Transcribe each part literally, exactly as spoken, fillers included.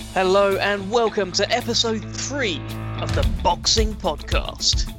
Hello and welcome to episode three of the Boxing Podcast.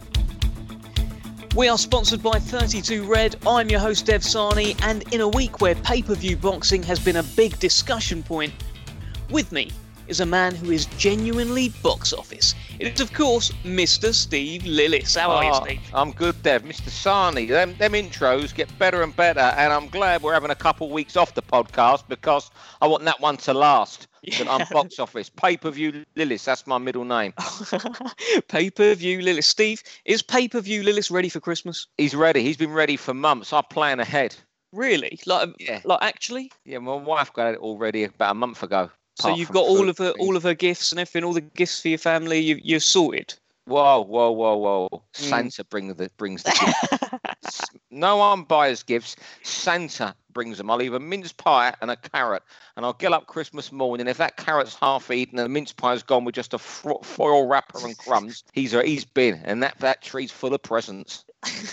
We are sponsored by thirty-two Red. I'm your host Dev Sani, and in a week where pay-per-view boxing has been a big discussion point, with me is a man who is genuinely box office. It is, of course, Mister Steve Lillis. How are oh, you, Steve? I'm good, Dev. Mister Sani, them, them intros get better and better, and I'm glad we're having a couple of weeks off the podcast because I want that one to last. Yeah. I'm box office. Pay-per-view Lillis, that's my middle name. Pay-per-view Lillis. Steve, is pay-per-view Lillis ready for Christmas? He's ready. He's been ready for months. I'm playing ahead. Really? Like, yeah. like actually? Yeah, my wife got it already about a month ago. So you've got all of her, all of her gifts and everything, all the gifts for your family. You, you're sorted. Whoa, whoa, whoa, whoa! Santa mm. bring the, brings the gifts. No one buys gifts. Santa brings them. I'll leave a mince pie and a carrot, and I'll get up Christmas morning. If that carrot's half eaten and the mince pie's gone with just a foil wrapper and crumbs, he's a, he's been, and that that tree's full of presents.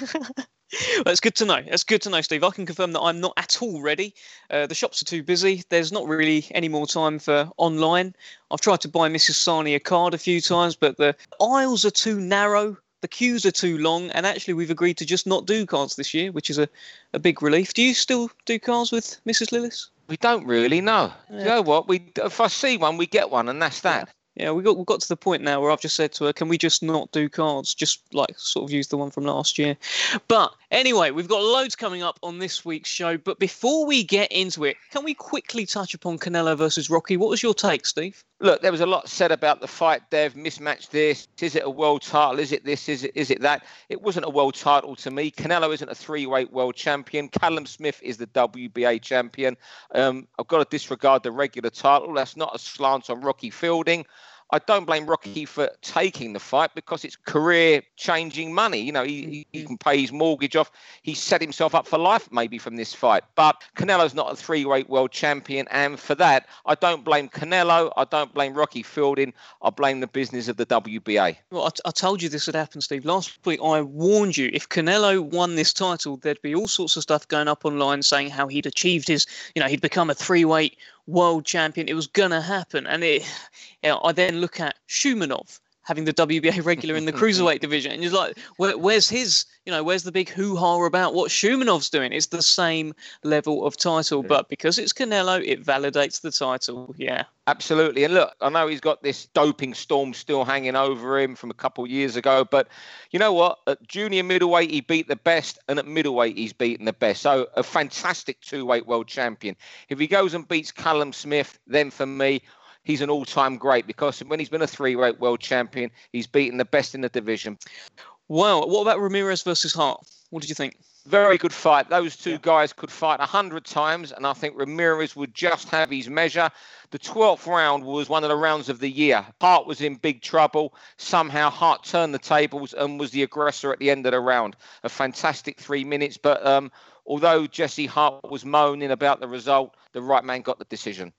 That's good to know. That's good to know, Steve. I can confirm that I'm not at all ready. Uh, the shops are too busy. There's not really any more time for online. I've tried to buy Missus Sani a card a few times, but the aisles are too narrow, the queues are too long, and actually we've agreed to just not do cards this year, which is a, a big relief. Do you still do cards with Missus Lillis? We don't really know. Yeah. You know what? We if I see one, we get one, and that's that. Yeah. Yeah, we got we got to the point now where I've just said to her, can we just not do cards? Just like sort of use the one from last year. But anyway, we've got loads coming up on this week's show. But before we get into it, can we quickly touch upon Canelo versus Rocky? What was your take, Steve? Look, there was a lot said about the fight, Dev. Mismatch this. Is it a world title? Is it this? Is it is it that? It wasn't a world title to me. Canelo isn't a three-weight world champion. Callum Smith is the W B A champion. Um, I've got to disregard the regular title. That's not a slant on Rocky Fielding. I don't blame Rocky for taking the fight because it's career-changing money. You know, he, he can pay his mortgage off. He set himself up for life maybe from this fight. But Canelo's not a three-weight world champion. And for that, I don't blame Canelo. I don't blame Rocky Fielding. I blame the business of the W B A. Well, I, t- I told you this would happen, Steve. Last week, I warned you, if Canelo won this title, there'd be all sorts of stuff going up online saying how he'd achieved his, you know, he'd become a three-weight world champion. It was going to happen. And it, you know, I then look at Shumanov having the W B A regular in the cruiserweight division. And you're like, where, where's his, you know, where's the big hoo-ha about what Shumanov's doing? It's the same level of title. Yeah. But because it's Canelo, it validates the title. Yeah. Absolutely. And look, I know he's got this doping storm still hanging over him from a couple of years ago. But you know what? At junior middleweight, he beat the best. And at middleweight, he's beaten the best. So a fantastic two-weight world champion. If he goes and beats Callum Smith, then for me, he's an all-time great because when he's been a three-weight world champion, he's beaten the best in the division. Wow. What about Ramirez versus Hart? What did you think? Very good fight. Those two yeah. guys could fight a hundred times, and I think Ramirez would just have his measure. The twelfth round was one of the rounds of the year. Hart was in big trouble. Somehow Hart turned the tables and was the aggressor at the end of the round. A fantastic three minutes. But um, although Jesse Hart was moaning about the result, the right man got the decision.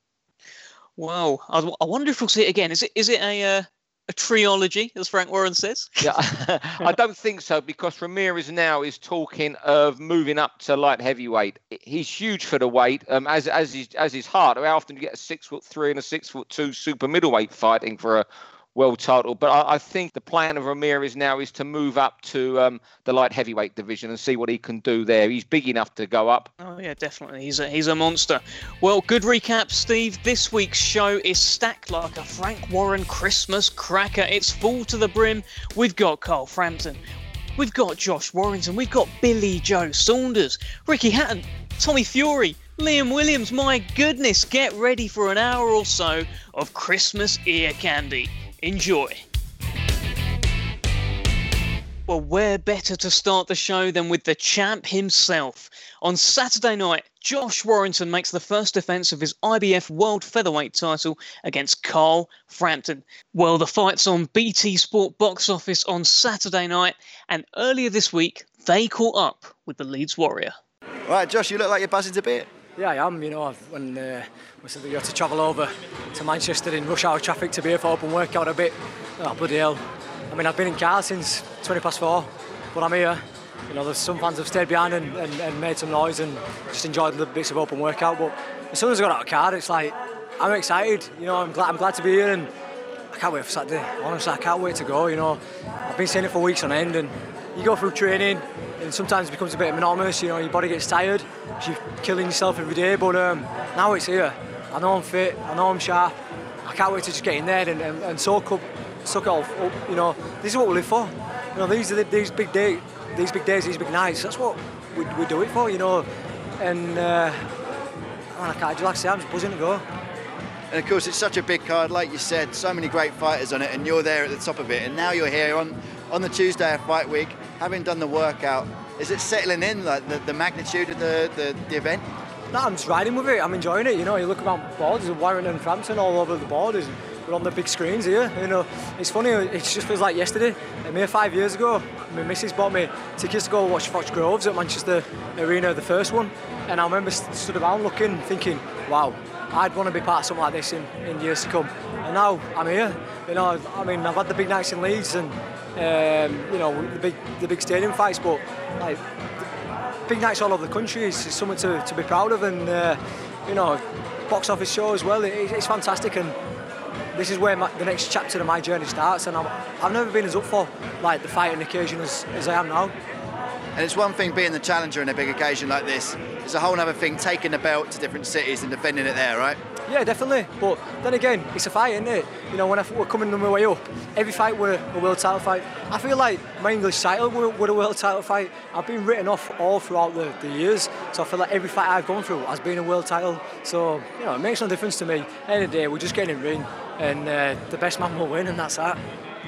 Wow. I, I wonder if we'll see it again. Is it is it a... Uh... A trilogy, as Frank Warren says? Yeah, I don't think so because Ramirez now is talking of moving up to light heavyweight. He's huge for the weight, um, as as his as his heart. How often do you get a six foot three and a six foot two super middleweight fighting for a world title? But I, I think the plan of Ramirez now is to move up to um, the light heavyweight division and see what he can do there. He's big enough to go up. Oh yeah, definitely. He's a he's a monster. Well, good recap, Steve. This week's show is stacked like a Frank Warren Christmas cracker. It's full to the brim. We've got Carl Frampton. We've got Josh Warrington. We've got Billy Joe Saunders, Ricky Hatton, Tommy Fury, Liam Williams. My goodness, get ready for an hour or so of Christmas ear candy. Enjoy. Well, where better to start the show than with the champ himself? On Saturday night, Josh Warrington makes the first defence of his I B F World Featherweight title against Carl Frampton. Well, the fight's on B T Sport Box Office on Saturday night, and earlier this week, they caught up with the Leeds Warrior. Right, Josh, you look like you're buzzing to bit. Yeah, I am. You know, when uh, we said that you had to travel over to Manchester in rush hour traffic to be here for open workout a bit. Oh, bloody hell. I mean, I've been in cars since twenty past four, but I'm here. You know, there's some fans have stayed behind and, and, and made some noise and just enjoyed the bits of open workout. But as soon as I got out of the car, it's like I'm excited. You know, I'm glad I'm glad to be here, and I can't wait for Saturday. Honestly, I can't wait to go. You know, I've been saying it for weeks on end, and you go through training, and sometimes it becomes a bit monotonous. You know, your body gets tired. You're killing yourself every day. But um, now it's here. I know I'm fit. I know I'm sharp. I can't wait to just get in there and, and, and soak up, suck it all up. You know, this is what we live for. You know, these are the, these big days, these big days, these big nights. That's what we, we do it for. You know, and uh, man, I can't. Like I say, I'm just buzzing to go. And of course, it's such a big card, like you said, so many great fighters on it, and you're there at the top of it. And now you're here on, on the Tuesday of Fight Week, having done the workout. Is it settling in, like the, the magnitude of the, the, the event? No, I'm just riding with it. I'm enjoying it. You know, you look around boards, there's Warrington and Frampton all over the board. We're on the big screens here. You know, it's funny. It just feels like yesterday. I mean, five years ago, my missus bought me tickets to go watch Fox Groves at Manchester Arena, the first one. And I remember st- stood around looking, thinking, wow, I'd want to be part of something like this in, in years to come. And now I'm here. You know, I mean, I've had the big nights in Leeds and um, you know the big the big stadium fights, but like big nights all over the country is, is something to, to be proud of. And uh, you know, box office show as well. It, it's fantastic, and this is where my, the next chapter of my journey starts. And I'm, I've never been as up for like the fighting occasion as, as I am now. And it's one thing being the challenger in a big occasion like this. It's a whole other thing taking the belt to different cities and defending it there, right? Yeah, definitely. But then again, it's a fight, isn't it? You know, when I, we're coming on my way up, every fight were a world title fight. I feel like my English title were, were a world title fight. I've been written off all throughout the, the years, so I feel like every fight I've gone through has been a world title. So, you know, it makes no difference to me. End of the day, we're just getting in ring, and uh, the best man will win, and that's that.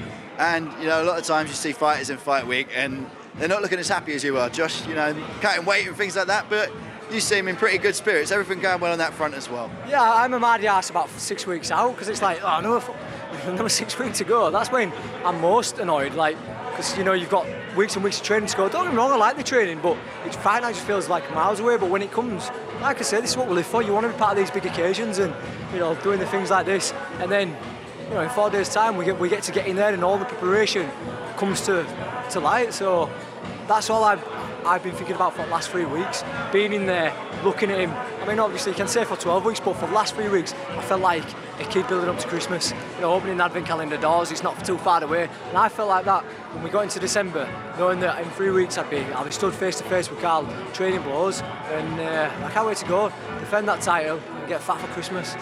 And, you know, a lot of times you see fighters in Fight Week, and they're not looking as happy as you are, Josh. You know, cutting weight and things like that, but you seem in pretty good spirits. Everything going well on that front as well. Yeah, I'm a mad ass about six weeks out because it's like, oh, another, another six weeks to go. That's when I'm most annoyed, like, because you know you've got weeks and weeks of training to go. Don't get me wrong, I like the training, but it's fight night just feels like miles away. But when it comes, like I said, this is what we live for. You want to be part of these big occasions and you know doing the things like this, and then you know in four days' time we get we get to get in there and all the preparation comes to to light. So that's all I've. I've been thinking about for the last three weeks, being in there, looking at him. I mean, obviously, you can say for twelve weeks, but for the last three weeks, I felt like a kid building up to Christmas. You know, opening the Advent calendar doors, it's not too far away. And I felt like that when we got into December, knowing that in three weeks I'd be, I'd be stood face to face with Carl, training blows. And uh, I can't wait to go, defend that title, and get fat for Christmas.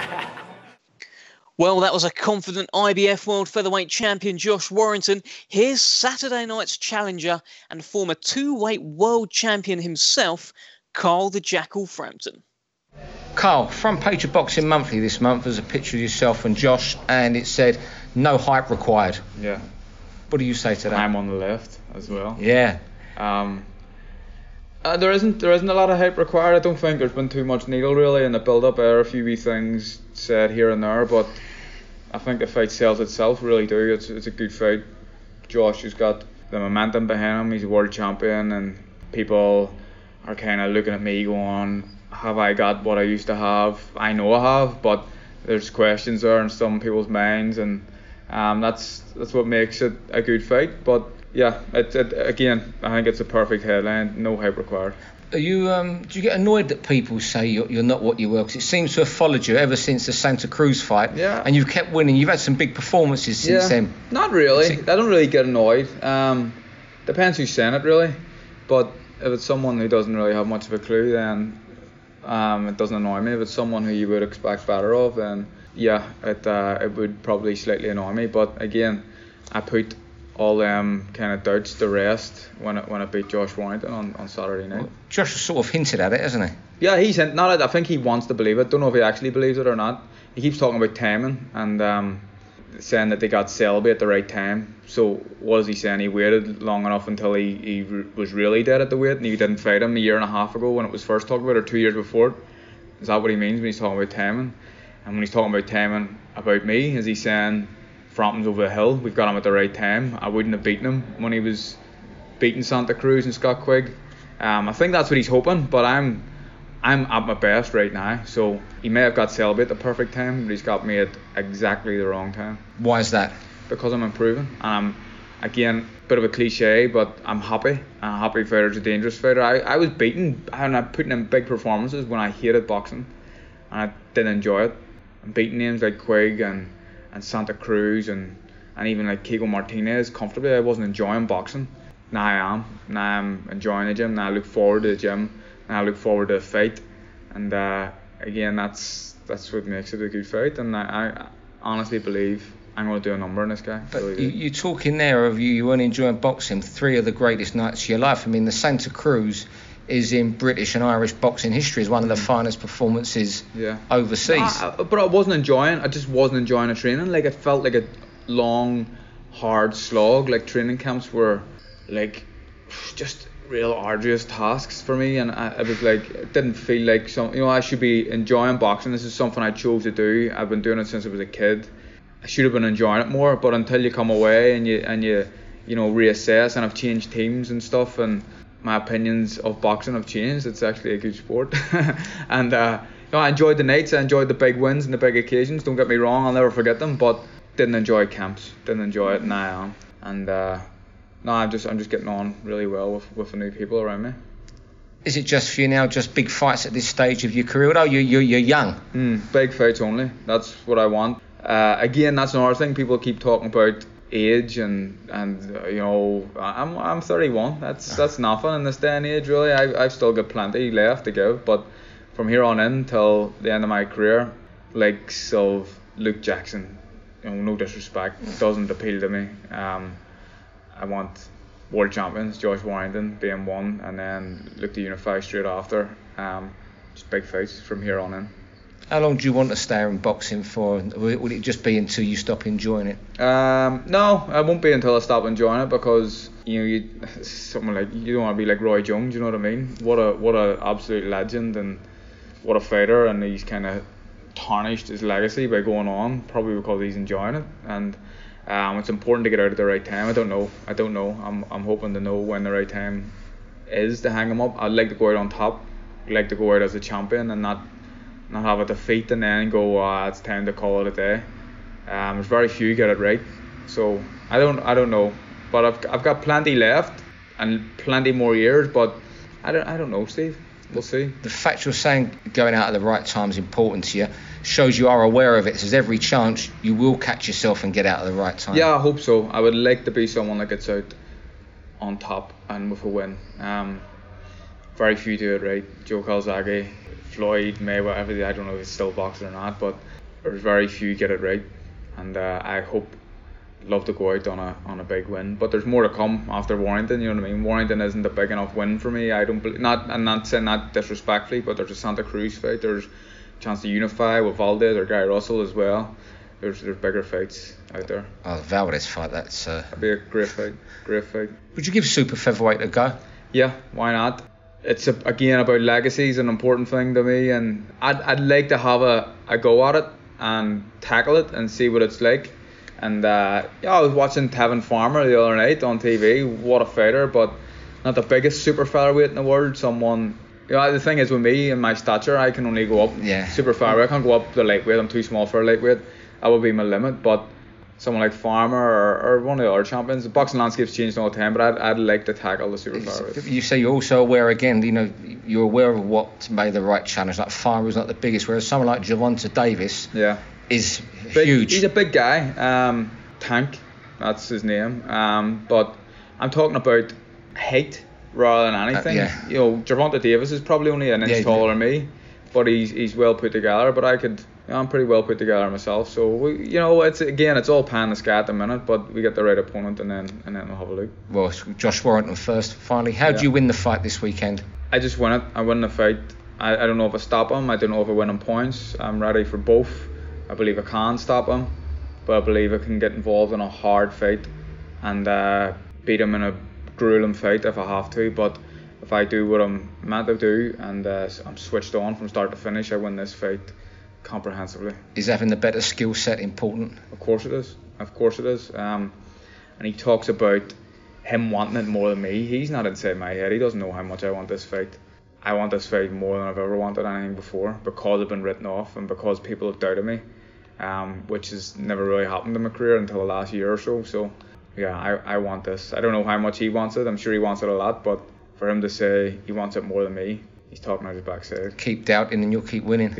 Well, that was a confident I B F World Featherweight Champion Josh Warrington. Here's Saturday night's challenger and former two-weight world champion himself, Carl the Jackal Frampton. Carl, front page of Boxing Monthly this month was a picture of yourself and Josh, and it said, no hype required. Yeah. What do you say to that? I'm on the left as well. Yeah. Um, uh, there isn't there isn't a lot of hype required. I don't think there's been too much needle really in the build-up. There are a few wee things said here and there, but I think the fight sells itself, really do. It's it's a good fight. Josh has got the momentum behind him. He's a world champion, and people are kind of looking at me going, have I got what I used to have? I know I have, but there's questions there in some people's minds, and um, that's that's what makes it a good fight. But yeah, it, it again, I think it's a perfect headline. No hype required. Are you um, do you get annoyed that people say you're, you're not what you were? Because it seems to have followed you ever since the Santa Cruz fight. Yeah. And you've kept winning. You've had some big performances since yeah. then. Not really. I don't really get annoyed. Um, depends who's saying it really. But if it's someone who doesn't really have much of a clue, then um, it doesn't annoy me. If it's someone who you would expect better of, then yeah, it uh, it would probably slightly annoy me. But again, I put all them kind of doubts to rest when it, when I beat Josh Warrington on, on Saturday night. Well, Josh has sort of hinted at it, hasn't he? Yeah, he's hint, not. I think he wants to believe it. Don't know if he actually believes it or not. He keeps talking about timing and um, saying that they got Selby at the right time. So what is he saying? He waited long enough until he, he re- was really dead at the weight, and he didn't fight him a year and a half ago when it was first talked about, or two years before. Is that what he means when he's talking about timing? And when he's talking about timing about me, is he saying Frampton's over the hill, we've got him at the right time? I wouldn't have beaten him when he was beating Santa Cruz and Scott Quigg. Um, I think that's what he's hoping, but I'm I'm at my best right now. So he may have got Selby at the perfect time, but he's got me at exactly the wrong time. Why is that? Because I'm improving, and I'm, again, a bit of a cliche, but I'm happy. A happy fighter's a dangerous fighter. I, I was beaten and I'm putting in big performances when I hated boxing and I didn't enjoy it. and beating names like Quigg and, and Santa Cruz and, and even like Kiko Martinez comfortably. I wasn't enjoying boxing. Now I am. Now I'm enjoying the gym. Now I look forward to the gym. Now I look forward to the fight. And uh, again, that's that's what makes it a good fight. And I, I honestly believe I'm going to do a number on this guy. But really you, you're talking there of you, you weren't enjoying boxing. Three of the greatest nights of your life. I mean, the Santa Cruz is in British and Irish boxing history as one of the finest performances yeah. overseas. I, I, but I wasn't enjoying. I just wasn't enjoying the training. Like it felt like a long, hard slog. Like training camps were like just real arduous tasks for me, and I, I was like, it didn't feel like some. You know, I should be enjoying boxing. This is something I chose to do. I've been doing it since I was a kid. I should have been enjoying it more, but until you come away and you and you you know reassess, and I've changed teams and stuff, and my opinions of boxing have changed. It's actually a good sport. And uh, you know, I enjoyed the nights, I enjoyed the big wins and the big occasions, don't get me wrong, I'll never forget them, but didn't enjoy camps, didn't enjoy it, and I am. And uh, no, I'm just I'm just getting on really well with, with the new people around me. Is it just for you now, just big fights at this stage of your career? Although you, you, you're young. Mm, big fights only, that's what I want. Uh, again, that's another thing, people keep talking about age and and uh, you know I'm I'm thirty-one. That's that's nothing in this day and age really. I I've still got plenty left to give, but from here on in till the end of my career, likes of Luke Jackson, you know, no disrespect, doesn't appeal to me. Um, I want world champions, Josh Warrington being one, and then look to unify straight after. Um, just big fights from here on in. How long do you want to stay in boxing for? Will it just be until you stop enjoying it? Um, no, it won't be until I stop enjoying it, because you know you something like you don't want to be like Roy Jones. You know what I mean? What a what a absolute legend, and what a fighter, and he's kind of tarnished his legacy by going on, probably because he's enjoying it. And um, it's important to get out at the right time. I don't know. I don't know. I'm I'm hoping to know when the right time is to hang him up. I'd like to go out on top. I'd like to go out as a champion and not. not have a defeat and then go, uh, it's time to call it a day. Um, there's very few get it right, so I don't I don't know, but I've I've got plenty left and plenty more years, but I don't I don't know, Steve. We'll see. The fact you're saying going out at the right time is important to you shows you are aware of it. So there's every chance you will catch yourself and get out at the right time. Yeah, I hope so. I would like to be someone that gets out on top and with a win. Um, very few do it right. Joe Calzaghe, Floyd, Mayweather, I don't know if it's still boxing or not, but there's very few get it right, and uh, I hope, love to go out on a on a big win. But there's more to come after Warrington. You know what I mean? Warrington isn't a big enough win for me. I don't believe, not I'm not saying that disrespectfully, but there's a Santa Cruz fight. There's a chance to unify with Valdez or Guy Russell as well. There's there's bigger fights out there. Oh, the Valdez fight, that's. Uh... That'd be a great fight. Great fight. Would you give super featherweight a go? Yeah, why not? It's a, again about legacy is an important thing to me, and I'd I'd like to have a, a go at it and tackle it and see what it's like. And uh, yeah, I was watching Tevin Farmer the other night on T V. What a fighter, but not the biggest super featherweight in the world. Someone, you know, the thing is with me and my stature, I can only go up yeah. super featherweight. I can't go up to lightweight. I'm too small for a lightweight. That would be my limit. But someone like Farmer or, or one of the other champions, the boxing landscape's changed all the time, but I'd, I'd like to tackle the super featherweight. You say you're also aware again, you know, you're aware of what made the right challenge. Like Farmer's not the biggest, whereas someone like Gervonta Davis yeah. is big, huge. He's a big guy. Um, Tank, that's his name. Um, but I'm talking about height rather than anything. Uh, yeah. You know, Gervonta Davis is probably only an inch yeah, taller yeah. than me, but he's he's well put together. But I could. You know, I'm pretty well put together myself, so we, you know, it's again, it's all pie in the sky at the minute, but we get the right opponent, and then and then we'll have a look. Well, Josh Warrington first. Finally, how yeah. do you win the fight this weekend? I just win it. I win the fight. I, I don't know if I stop him. I don't know if I win on points. I'm ready for both. I believe I can stop him, but I believe I can get involved in a hard fight and uh, beat him in a grueling fight if I have to. But if I do what I'm meant to do and uh, I'm switched on from start to finish, I win this fight comprehensively. Is having the better skill set important? Of course it is. Of course it is. Um, and he talks about him wanting it more than me. He's not inside my head. He doesn't know how much I want this fight. I want this fight more than I've ever wanted anything before, because I've been written off and because people have doubted me, um, which has never really happened in my career until the last year or so. So yeah, I, I want this. I don't know how much he wants it. I'm sure he wants it a lot, but for him to say he wants it more than me, he's talking out his backside. Keep doubting and you'll keep winning. Yeah,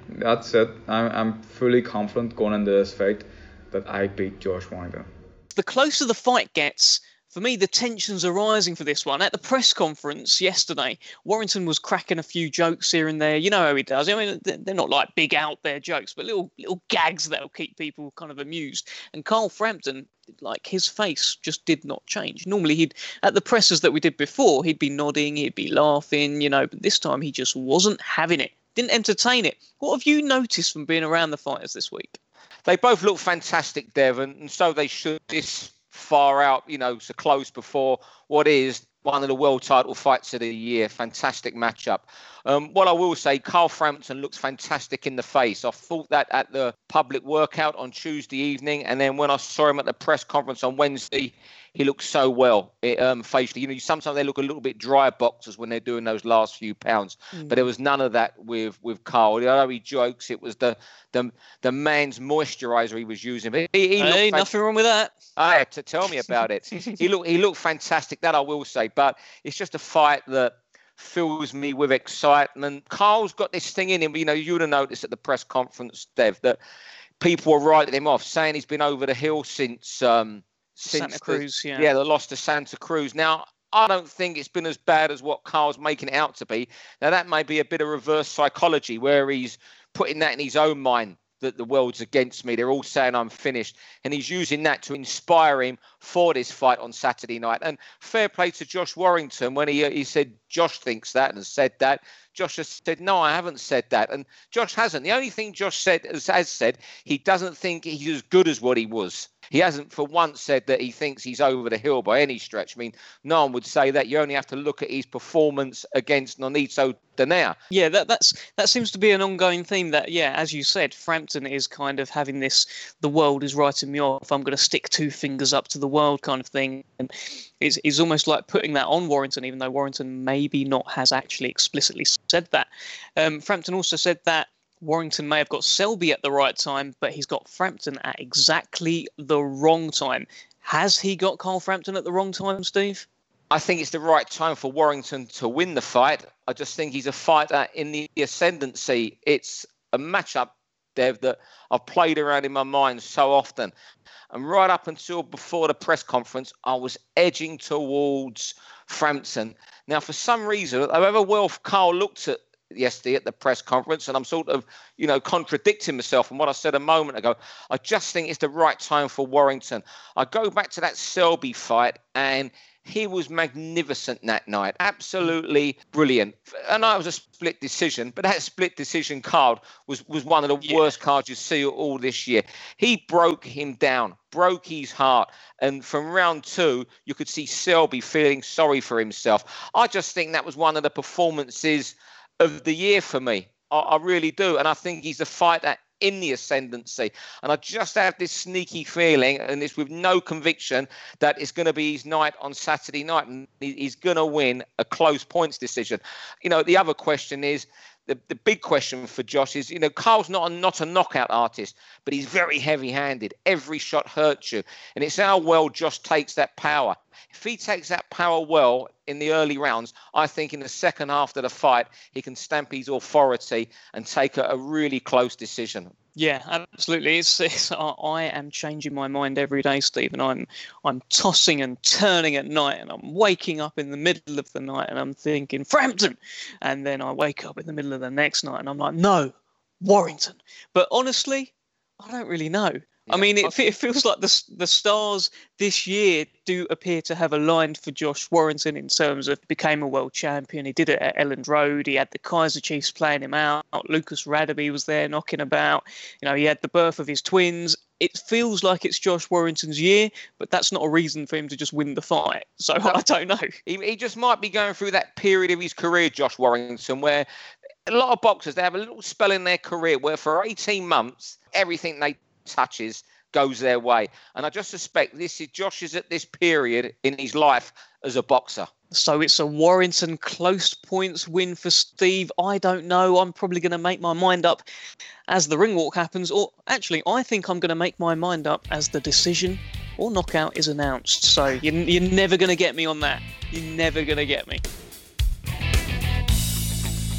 That's it. I'm, I'm fully confident going into this fight that I beat Josh Warrington. The closer the fight gets, for me, the tensions are rising for this one. At the press conference yesterday, Warrington was cracking a few jokes here and there. You know how he does. I mean, they're not like big out there jokes, but little little gags that'll keep people kind of amused. And Carl Frampton, like, his face just did not change. Normally, he'd at the presses that we did before, he'd be nodding, he'd be laughing, you know, but this time he just wasn't having it. Didn't entertain it. What have you noticed from being around the fighters this week? They both look fantastic, Devon, and so they should. This far out, you know, so close before what is one of the world title fights of the year. Fantastic matchup. Um, what I will say, Carl Frampton looks fantastic in the face. I thought that at the public workout on Tuesday evening, and then when I saw him at the press conference on Wednesday, he looked so well it, um, facially. You know, sometimes they look a little bit dry boxers when they're doing those last few pounds, mm. but there was none of that with with Carl. I know he jokes it was the the the man's moisturiser he was using. But he, he hey, fan- nothing wrong with that. I had to tell me about it. he looked he looked fantastic. That I will say, but it's just a fight that fills me with excitement. Carl's got this thing in him. You know, you would have noticed at the press conference, Dev, that people were writing him off, saying he's been over the hill since um, since Santa Cruz. the, yeah, yeah, the loss to Santa Cruz. Now, I don't think it's been as bad as what Carl's making it out to be. Now, that may be a bit of reverse psychology where he's putting that in his own mind, that the world's against me. They're all saying I'm finished. And he's using that to inspire him for this fight on Saturday night. And fair play to Josh Warrington when he he said Josh thinks that and said that. Josh has said, no, I haven't said that. And Josh hasn't. The only thing Josh said has said, he doesn't think he's as good as what he was. He hasn't for once said that he thinks he's over the hill by any stretch. I mean, no one would say that. You only have to look at his performance against Nonito Donaire. Yeah, that that's that seems to be an ongoing theme that, yeah, as you said, Frampton is kind of having this, the world is writing me off, I'm going to stick two fingers up to the world kind of thing. And it's, it's almost like putting that on Warrington, even though Warrington maybe not has actually explicitly said that. Um, Frampton also said that Warrington may have got Selby at the right time, but he's got Frampton at exactly the wrong time. Has he got Carl Frampton at the wrong time, Steve? I think it's the right time for Warrington to win the fight. I just think he's a fighter in the ascendancy. It's a matchup, Dev, that I've played around in my mind so often. And right up until before the press conference, I was edging towards Frampton. Now, for some reason, however well Carl looked at yesterday at the press conference, and I'm sort of, you know, contradicting myself from what I said a moment ago, I just think it's the right time for Warrington. I go back to that Selby fight, and he was magnificent that night. Absolutely brilliant. I know it was a split decision, but that split decision card was, was one of the yeah. worst cards you see all this year. He broke him down, broke his heart. And from round two, you could see Selby feeling sorry for himself. I just think that was one of the performances of the year for me. I, I really do. And I think he's a fighter in the ascendancy. And I just have this sneaky feeling, and it's with no conviction, that it's going to be his night on Saturday night. And he's going to win a close points decision. You know, the other question is, the, the big question for Josh is, you know, Carl's not a, not a knockout artist, but he's very heavy-handed. Every shot hurts you. And it's how well Josh takes that power. If he takes that power well in the early rounds, I think in the second half of the fight, he can stamp his authority and take a, a really close decision. Yeah, absolutely. It's, it's, I am changing my mind every day, Stephen. I'm I'm tossing and turning at night, and I'm waking up in the middle of the night, and I'm thinking Frampton, and then I wake up in the middle of the next night, and I'm like, no, Warrington. But honestly, I don't really know. Yeah, I mean, it, it feels like the the stars this year do appear to have aligned for Josh Warrington in terms of became a world champion. He did it at Elland Road. He had the Kaiser Chiefs playing him out. Lucas Radaby was there knocking about. You know, he had the birth of his twins. It feels like it's Josh Warrington's year, but that's not a reason for him to just win the fight. So no, I don't know. He, he just might be going through that period of his career, Josh Warrington, where a lot of boxers, they have a little spell in their career where for eighteen months, everything they touches goes their way. And I just suspect this is Josh is at this period in his life as a boxer. So it's a Warrington close points win for Steve. I don't know. I'm probably going to make my mind up as the ring walk happens. Or actually, I think I'm going to make my mind up as the decision or knockout is announced. So you're, you're never going to get me on that. You're never going to get me.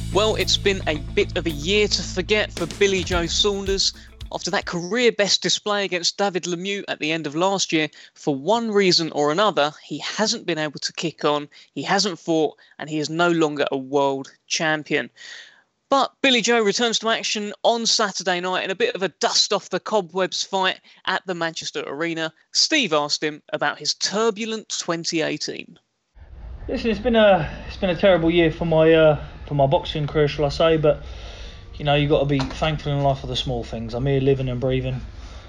Well, it's been a bit of a year to forget for Billy Joe Saunders. After that career best display against David Lemieux at the end of last year, for one reason or another, he hasn't been able to kick on, he hasn't fought, and he is no longer a world champion. But Billy Joe returns to action on Saturday night in a bit of a dust off the cobwebs fight at the Manchester Arena. Steve asked him about his turbulent twenty eighteen. Listen, it's been a it's been a terrible year for my uh, for my boxing career, shall I say? But you know, you've got to be thankful in life for the small things. I'm here living and breathing.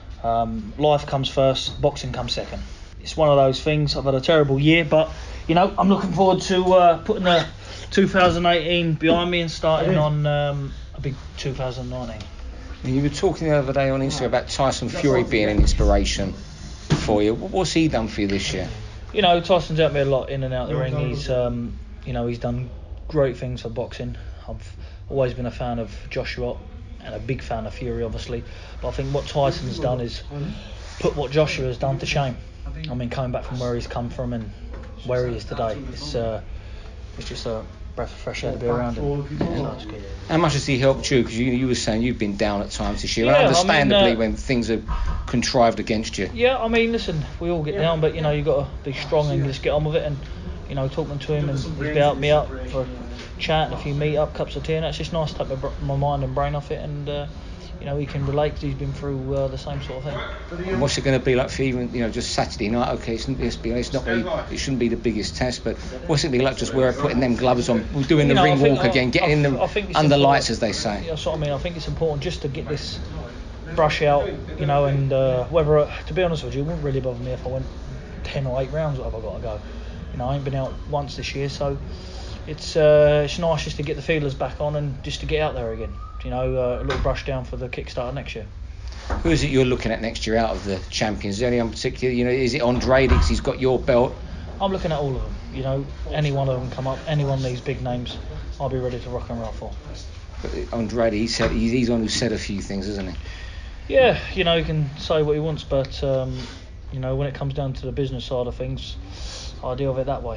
Um, life comes first, boxing comes second. It's one of those things. I've had a terrible year, but you know, I'm looking forward to uh, putting the two thousand eighteen behind me and starting on um, a big two thousand nineteen. You were talking the other day on Instagram about Tyson Fury being an inspiration for you. What's he done for you this year? You know, Tyson's helped me a lot in and out the ring. He's, um, you know, he's done great things for boxing. I've always been a fan of Joshua and a big fan of Fury, obviously. But I think what Tyson's done is put what Joshua has done to shame. I mean, coming back from where he's come from and where he is today, it's uh, it's just a breath of fresh air to be around him. So it's good. How much has he helped you? Because you, you were saying you've been down at times this year, Yeah, and understandably I mean, uh, when things are contrived against you. Yeah, I mean, listen, we all get down, but you know, you've got to be strong and just get on with it. And you know, talking to him and he's been out me up for a chat and a few meet up, cups of tea, and that's just nice to take my, br- my mind and brain off it. And uh, you know, he can relate because he's been through uh, the same sort of thing. And what's it going to be like for you, even, you know, just Saturday night? Okay, it's, it's, it's not really, it shouldn't be the biggest test, but what's it going to be like just wearing, putting them gloves on, doing You the know, ring I think- walk again, getting in I- I the think it's under important. lights, as they say? Yeah, that's what I mean. I think it's important just to get this brush out, you know, and uh, whether, uh, to be honest with you, it wouldn't really bother me if I went ten or eight rounds, what have I got to go? You know, I ain't been out once this year, so it's uh, it's nice just to get the feelers back on and just to get out there again. You know, uh, a little brush down for the Kickstarter next year. Who is it you're looking at next year out of the champions? Is there anyone particular? You know, is it Andrade because he's got your belt? I'm looking at all of them. You know, any one of them come up, any one of these big names, I'll be ready to rock and roll for. But Andrade, he said he's, he's one who said a few things, isn't he? Yeah, you know, he can say what he wants, but um, you know, when it comes down to the business side of things, I deal with it that way.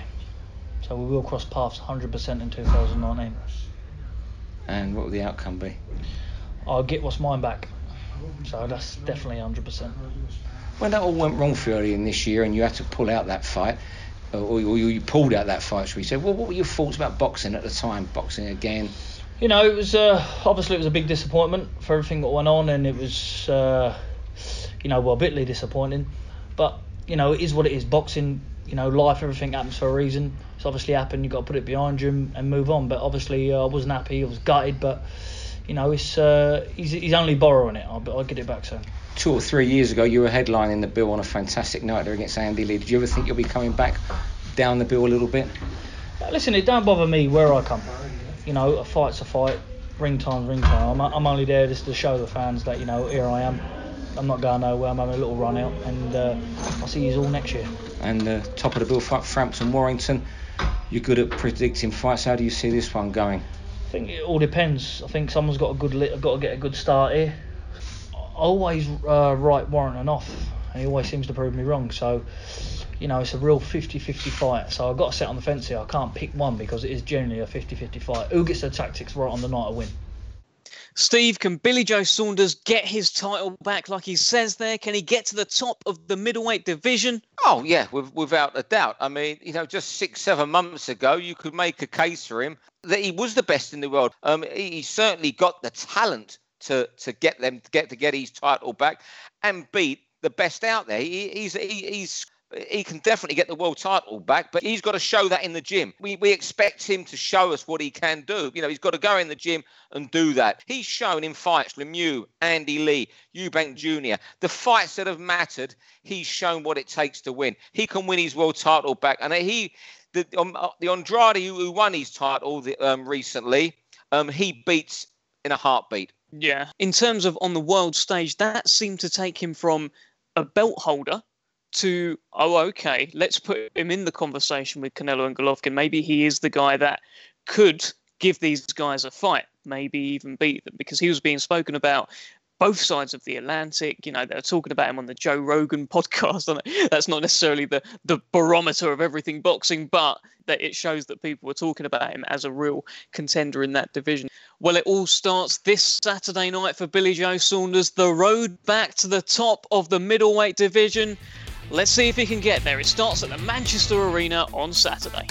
So we will cross paths one hundred percent in two thousand nineteen. And what will the outcome be? I'll get what's mine back. So that's definitely one hundred percent. When that all went wrong for you in this year and you had to pull out that fight, or, or you pulled out that fight, should we say, well, what were your thoughts about boxing at the time, boxing again? You know, it was uh, obviously it was a big disappointment for everything that went on, and it was, uh, you know, well, bitterly disappointing. But you know, it is what it is. Boxing, you know, life, everything happens for a reason. It's obviously happened. You've got to put it behind you and, and move on. But obviously, uh, I wasn't happy. I was gutted. But you know, it's uh, he's he's only borrowing it. I'll, I'll get it back soon. Two or three years ago, you were headlining the bill on a fantastic night there against Andy Lee. Did you ever think you'll be coming back down the bill a little bit? Listen, it don't bother me where I come. You know, a fight's a fight. Ring time's ring time. I'm, I'm only there just to show the fans that, you know, here I am. I'm not going nowhere. I'm having a little run out, and uh, I'll see you all next year. And the uh, top of the bill fight, Frampton Warrington. You're good at predicting fights. How do you see this one going? I think it all depends. I think someone's got a good lit, got to get a good start here. I always uh, write Warrington off, and he always seems to prove me wrong. So, you know, it's a real fifty-fifty fight. So I've got to sit on the fence here. I can't pick one because it is generally a fifty-fifty fight. Who gets the tactics right on the night to win? Steve, can Billy Joe Saunders get his title back like he says there? Can he get to the top of the middleweight division? Oh, yeah, with, without a doubt. I mean, you know, just six, seven months ago, you could make a case for him that he was the best in the world. Um, he, he certainly got the talent to to get them to get to get his title back and beat the best out there. He, he's he, he's he can definitely get the world title back, but he's got to show that in the gym. We we expect him to show us what he can do. You know, he's got to go in the gym and do that. He's shown in fights, Lemieux, Andy Lee, Eubank Junior, the fights that have mattered, he's shown what it takes to win. He can win his world title back. And he, the um, the Andrade who, who won his title the, um, recently, um, he beats in a heartbeat. Yeah. In terms of on the world stage, that seemed to take him from a belt holder to, oh, okay, let's put him in the conversation with Canelo and Golovkin. Maybe he is the guy that could give these guys a fight, maybe even beat them, because he was being spoken about both sides of the Atlantic. You know, they're talking about him on the Joe Rogan podcast. That's not necessarily the, the barometer of everything boxing, but that it shows that people were talking about him as a real contender in that division. Well, it all starts this Saturday night for Billy Joe Saunders, the road back to the top of the middleweight division. Let's see if he can get there. It starts at the Manchester Arena on Saturday.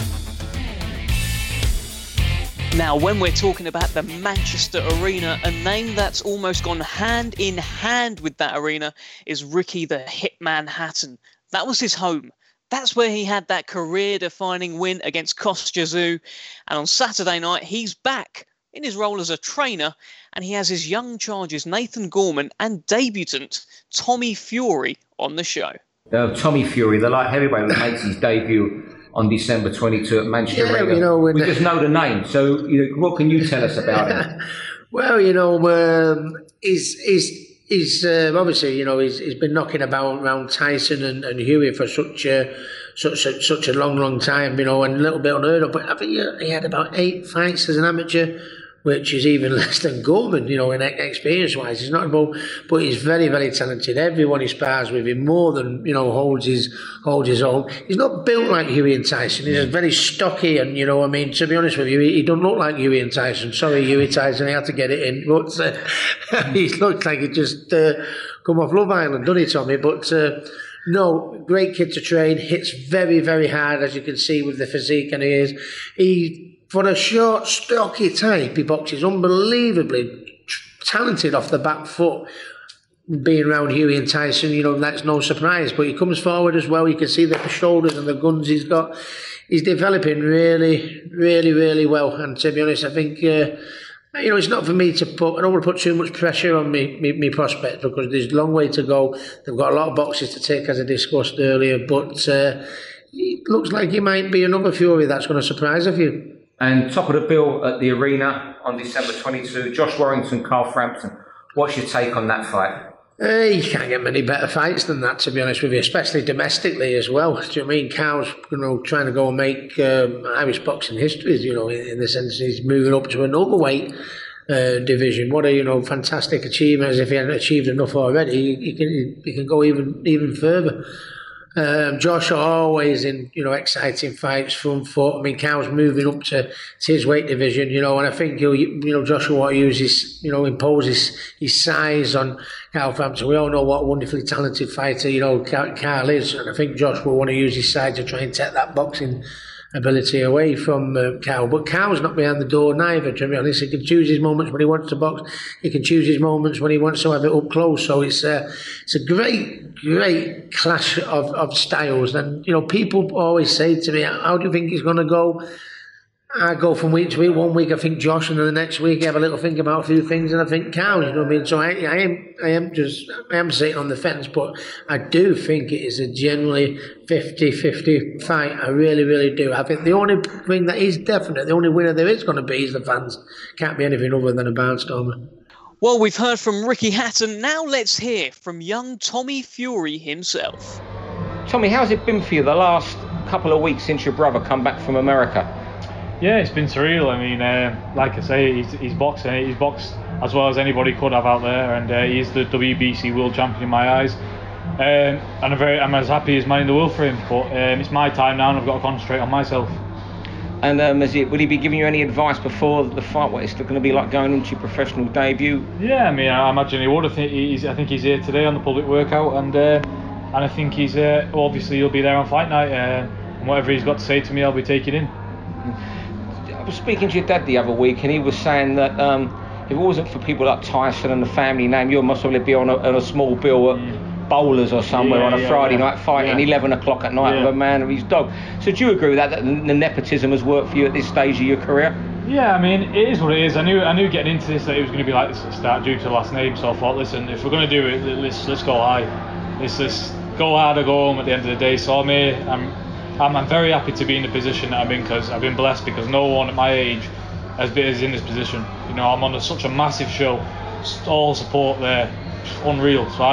Now, when we're talking about the Manchester Arena, a name that's almost gone hand in hand with that arena is Ricky the Hitman Hatton. That was his home. That's where he had that career-defining win against Kostya Tszyu. And on Saturday night, he's back in his role as a trainer, and he has his young charges Nathan Gorman and debutant Tommy Fury on the show. Uh, Tommy Fury, the light heavyweight, makes his debut on December twenty-second at Manchester yeah, Arena. You know, we just know the name, so you know, what can you tell us about him? Well, you know, um, he's he's he's um, obviously, you know, he's he's been knocking about around Tyson and, and Huey for such a such a, such a long, long time, you know, and a little bit unheard of. But I think he had about eight fights as an amateur, which is even less than Gorman, you know, in experience-wise. He's not about, but he's very, very talented. Everyone he spars with him more than, you know, holds his holds his own. He's not built like Huey and Tyson. He's very stocky, and, you know, I mean, to be honest with you, he, he doesn't look like Huey and Tyson. Sorry, Huey Tyson, he had to get it in. But uh, he looked like he just uh, come off Love Island, doesn't he, Tommy? But uh, no, great kid to train. Hits very, very hard, as you can see with the physique, and he is. He... For a short, stocky type, he boxes unbelievably talented off the back foot. Being around Huey and Tyson, you know, that's no surprise. But he comes forward as well. You can see the shoulders and the guns he's got. He's developing really, really, really well. And to be honest, I think, uh, you know, it's not for me to put, I don't want to put too much pressure on me, me, me prospects, because there's a long way to go. They've got a lot of boxes to take, as I discussed earlier. But uh, it looks like he might be another Fury that's going to surprise a few. And top of the bill at the arena on December twenty-second, Josh Warrington, Carl Frampton. What's your take on that fight? Uh, you can't get many better fights than that, to be honest with you, especially domestically as well. Do you know what I mean? Carl's, you know, trying to go and make um, Irish boxing history, you know, in, in the sense he's moving up to another weight uh, division. What a, you know, fantastic achievement. As if he hadn't achieved enough already, he, he can he can go even even further. Um, Josh are always in, you know, exciting fights, front foot. I mean, Carl's moving up to, to his weight division, you know, and I think he'll, you know, Josh will want to use his, you know, impose his, his size on Carl Frampton. We all know what a wonderfully talented fighter, you know, Carl is, and I think Josh will want to use his size to try and take that boxing ability away from uh, Carl. But Carl's not behind the door neither, to be honest. He can choose his moments when he wants to box. He can choose his moments when he wants to have it up close. So it's a, it's a great, great clash of, of styles. And, you know, people always say to me, how do you think he's going to go? I go from week to week. One week I think Josh, and then the next week I have a little think about a few things, and I think Carl. You know what I mean? So I, I am, I am just, I am sitting on the fence, but I do think it is a generally fifty-fifty fight. I really, really do. I think the only thing that is definite, the only winner there is going to be is the fans. Can't be anything other than a barnstormer. Well, we've heard from Ricky Hatton. Now let's hear from young Tommy Fury himself. Tommy, how's it been for you the last couple of weeks since your brother come back from America? Yeah, it's been surreal. I mean, uh, like I say, he's, he's boxing. He's boxed as well as anybody could have out there, and uh, he's the W B C world champion in my eyes. Um, and I'm very, I'm as happy as man in the world for him. But um, it's my time now, and I've got to concentrate on myself. And um, is it, will he be giving you any advice before the fight? What it's going to be like going into your professional debut? Yeah, I mean, I imagine he would. I think he's, I think he's here today on the public workout, and uh, and I think he's uh, obviously he'll be there on fight night. Uh, and whatever he's got to say to me, I'll be taking in. I was speaking to your dad the other week, and he was saying that um, if it wasn't for people like Tyson and the family name, you must probably be on a, on a small bill at mm. Bowlers or somewhere yeah, on a yeah, Friday yeah. night fighting yeah. eleven o'clock at night yeah. with a man and his dog. So do you agree with that, that the nepotism has worked for you at this stage of your career? Yeah, I mean, it is what it is. I knew I knew getting into this that it was going to be like this at the start due to the last name, so I thought, listen, if we're going to do it, let's let's go high. Let's just go hard or go home at the end of the day. So I'm here, I'm, I'm, I'm very happy to be in the position that I'm in, because I've been blessed, because no one at my age has been is in this position. You know, I'm on a, such a massive show, all support there, unreal. So I'm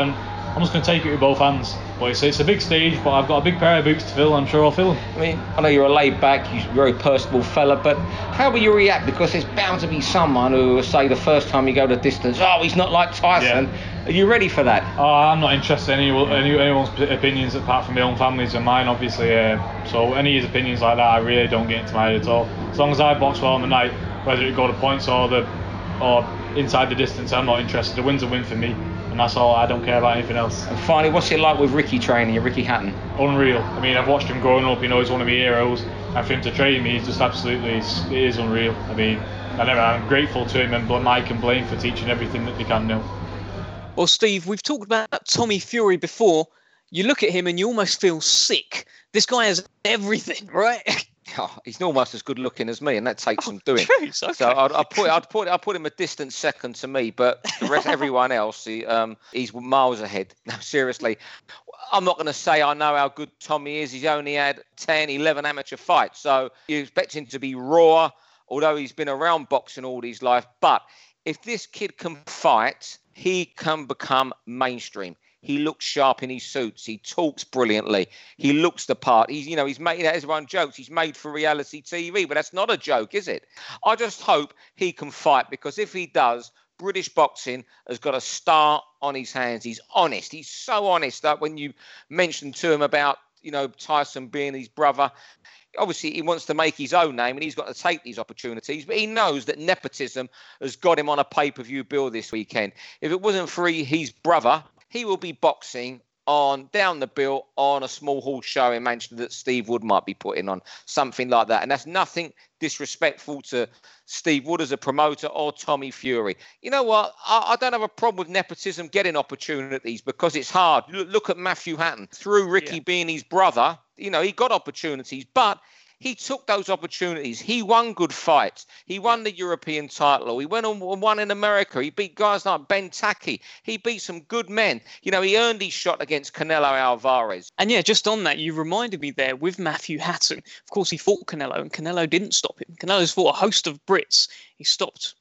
I'm just going to take it with both hands. But it's, it's a big stage, but I've got a big pair of boots to fill. I'm sure I'll fill them. I mean, I know you're a laid-back, you're a very personable fella, but how will you react? Because there's bound to be someone who will say the first time you go the distance, oh, he's not like Tyson. Yeah. Are you ready for that? Oh, I'm not interested in any, any, anyone's opinions apart from my own family's and mine, obviously. Uh, so any of his opinions like that, I really don't get into my head at all. As long as I box well on the night, whether it go to points or the or inside the distance, I'm not interested. The win's a win for me. And that's all. I don't care about anything else. And finally, what's it like with Ricky training you, Ricky Hatton? Unreal. I mean, I've watched him growing up. You know, he's one of my heroes. And for him to train me, he's just absolutely, it is unreal. I mean, I never, I'm grateful to him and Mike and Blaine for teaching everything that they can know. Well, Steve, we've talked about Tommy Fury before. You look at him and you almost feel sick. This guy has everything, right? Oh, he's almost as good looking as me, and that takes some doing. Oh, okay. So I'd, I'd put, I'd put, I'd put him a distant second to me, but the rest, everyone else, he, um, he's miles ahead. No, seriously, I'm not going to say I know how good Tommy is. He's only had ten, eleven amateur fights, so you expect him to be raw. Although he's been around boxing all his life, but if this kid can fight, he can become mainstream. He looks sharp in his suits. He talks brilliantly. He looks the part. He's, you know, he's made, everyone jokes, he's made for reality T V, but that's not a joke, is it? I just hope he can fight, because if he does, British boxing has got a star on his hands. He's honest. He's so honest that when you mentioned to him about, you know, Tyson being his brother, obviously he wants to make his own name and he's got to take these opportunities, but he knows that nepotism has got him on a pay-per-view bill this weekend. If it wasn't for his brother, he will be boxing on down the bill on a small hall show in Manchester that Steve Wood might be putting on, something like that. And that's nothing disrespectful to Steve Wood as a promoter or Tommy Fury. You know what? I, I don't have a problem with nepotism getting opportunities because it's hard. Look, look at Matthew Hatton. Through Ricky yeah. being his brother, you know, he got opportunities, but he took those opportunities. He won good fights. He won the European title. He went on and won in America. He beat guys like Ben Taki. He beat some good men. You know, he earned his shot against Canelo Alvarez. And yeah, just on that, you reminded me there with Matthew Hatton. Of course, he fought Canelo, and Canelo didn't stop him. Canelo's fought a host of Brits. He stopped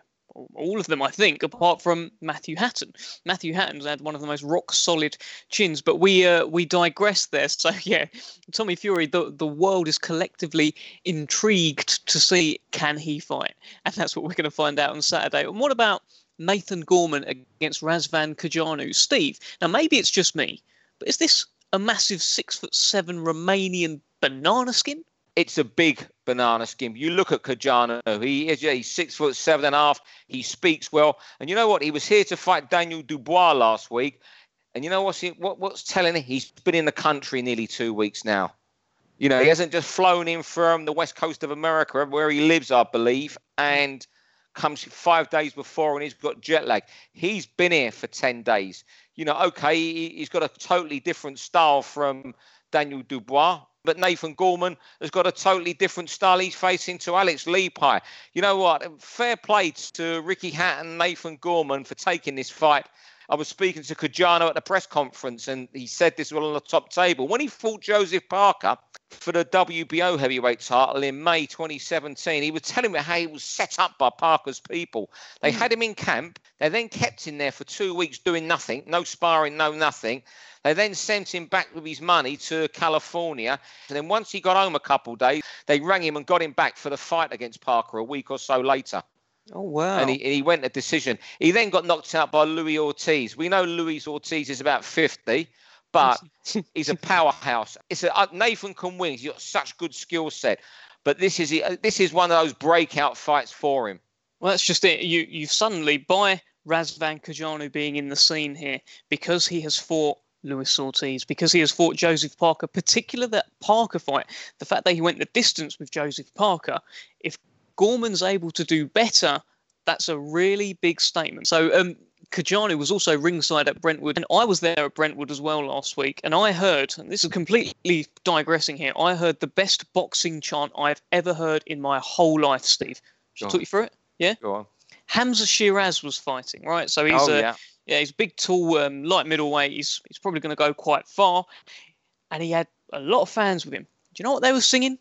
all of them, I think, apart from Matthew Hatton. Matthew Hatton's had one of the most rock-solid chins, but we uh, we digress there. So, yeah, Tommy Fury, the, the world is collectively intrigued to see, can he fight? And that's what we're going to find out on Saturday. And what about Nathan Gorman against Razvan Kajanu? Steve, now maybe it's just me, but is this a massive six foot seven Romanian banana skin? It's a big banana skin. You look at Kajanu. He is yeah, he's six foot seven and a half. He speaks well. And you know what? He was here to fight Daniel Dubois last week. And you know what's, he, what, what's telling him? He's been in the country nearly two weeks now. You know, he hasn't just flown in from the west coast of America, where he lives, I believe, and comes five days before and he's got jet lag. He's been here for ten days. You know, okay, he, he's got a totally different style from Daniel Dubois. But Nathan Gorman has got a totally different style. He's facing to Alex Leapai. You know what? Fair play to Ricky Hatton, Nathan Gorman for taking this fight. I was speaking to Kajanu at the press conference, and he said this was on the top table. When he fought Joseph Parker for the W B O heavyweight title in May twenty seventeen, he was telling me how he was set up by Parker's people. They mm. had him in camp. They then kept him there for two weeks doing nothing, no sparring, no nothing. They then sent him back with his money to California. And then once he got home a couple of days, they rang him and got him back for the fight against Parker a week or so later. Oh, wow. And he, and he went a decision. He then got knocked out by Luis Ortiz. We know Luis Ortiz is about fifty, but he's a powerhouse. It's a, uh, Nathan can win. He's got such good skill set. But this is uh, this is one of those breakout fights for him. Well, that's just it. You, you've suddenly, by Razvan Kajanu being in the scene here, because he has fought Luis Ortiz, because he has fought Joseph Parker, particularly that Parker fight, the fact that he went the distance with Joseph Parker, if Gorman's able to do better, that's a really big statement. So um, Kajanu was also ringside at Brentwood, and I was there at Brentwood as well last week, and I heard, and this is completely digressing here, I heard the best boxing chant I've ever heard in my whole life, Steve. Should I talk you through it? Yeah? Go on. Hamza Shiraz was fighting, right? So he's oh, a... yeah. Yeah, he's big, tall, um, light middleweight. He's he's probably going to go quite far. And he had a lot of fans with him. Do you know what they were singing?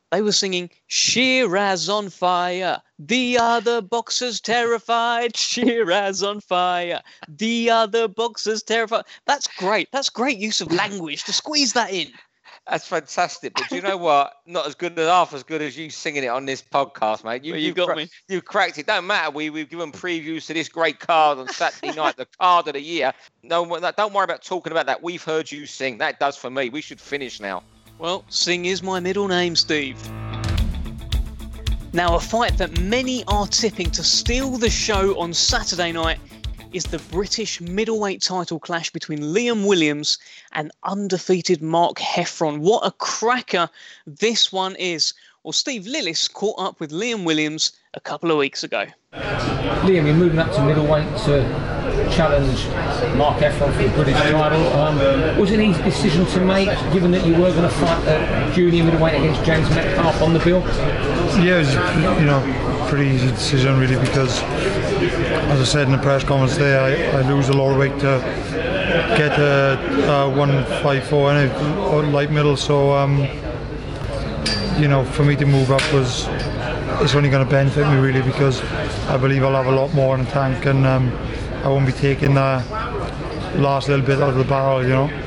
they were singing Shiraz on fire, the other boxers terrified, Shiraz on fire, the other boxers terrified. That's great. That's great use of language to squeeze that in. That's fantastic. But do you know what? Not as good as half as good as you singing it on this podcast, mate. You, well, you got cra- me. You cracked it. Don't matter. We we've given previews to this great card on Saturday night, the card of the year. No, don't worry about talking about that. We've heard you sing. That does for me. We should finish now. Well, Sing is my middle name, Steve. Now, a fight that many are tipping to steal the show on Saturday night is the British middleweight title clash between Liam Williams and undefeated Mark Heffron. What a cracker this one is. Well, Steve Lillis caught up with Liam Williams a couple of weeks ago. Liam, you're moving up to middleweight to challenge Mark Heffron for the British title. Um, was it an easy decision to make, given that you were going to fight at junior middleweight against James Metcalf on the bill? Yeah, it was, you know, pretty easy decision really, because as I said in the press conference there, I, I lose a lot of weight to get a, a one fifty-four and a light middle, so um, you know, for me to move up was it's only going to benefit me really, because I believe I'll have a lot more in the tank, and um, I won't be taking the last little bit out of the barrel, you know.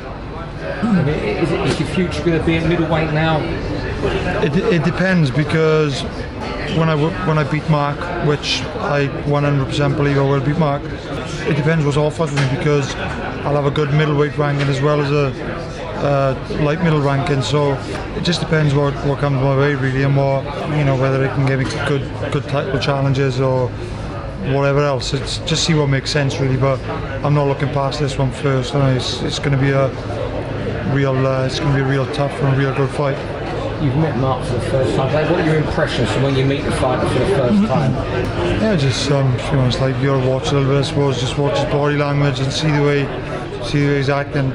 Is, it, is your future going to be at middleweight now? It, it depends, because when I when I beat Mark, which I one hundred percent believe I will beat Mark, it depends what's offered me, because I'll have a good middleweight ranking as well as a uh, light middle ranking. So it just depends what, what comes my way really, and more, you know, whether it can give me good good title challenges or whatever else. It's just see what makes sense really. But I'm not looking past this one first. You know, it's it's going to be a real uh, it's going to be a real tough and a real good fight. You've met Mark for the first time. Like, what are your impressions from when you meet the fighter for the first time? Yeah, just um, to be honest, like, you gotta watch a little bit, I suppose. Just watch his body language and see the way, see the way he's acting.